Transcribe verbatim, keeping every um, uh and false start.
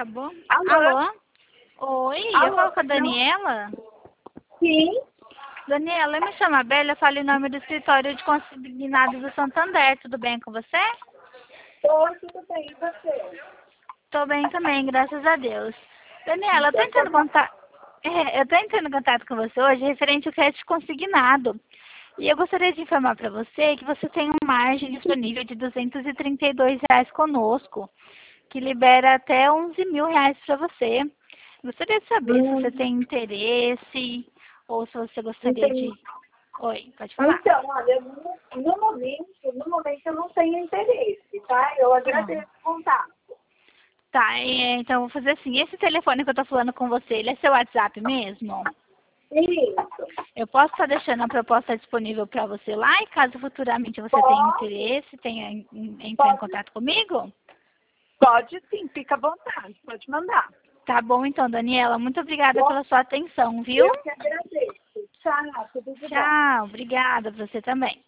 Acabou? Alô? Alô? Oi, Alô, eu falo com a não? Daniela. Sim. Daniela, eu me chamo Abel, eu falo em nome do escritório de consignados do Santander. Tudo bem com você? Oi, tudo bem, e você? Tô bem também, graças a Deus. Daniela, eu tô Então, tá entrando em bom. contato, é, eu tô entrando em contato com você hoje referente ao crédito consignado. E eu gostaria de informar para você que você tem uma margem disponível de duzentos e trinta e dois reais conosco, que libera até onze mil reais para você. Gostaria de saber se você Hum, tem interesse ou se você gostaria entendi. de... Oi, pode falar. Então, olha, no, no momento, no momento eu não tenho interesse, tá? Eu Ah, agradeço o contato. tá, é, então eu vou fazer assim. Esse telefone que eu tô falando com você, ele é seu WhatsApp mesmo? Isso. Eu posso estar deixando a proposta disponível para você lá e caso futuramente você tenha Pode, interesse, tenha em- em- entrar em pode, contato comigo? pode sim, fica à vontade, pode mandar. Tá bom então, Daniela. Muito obrigada Bom, pela sua atenção, viu? eu que agradeço. Tchau, tudo de bom. Tchau, obrigada pra você também.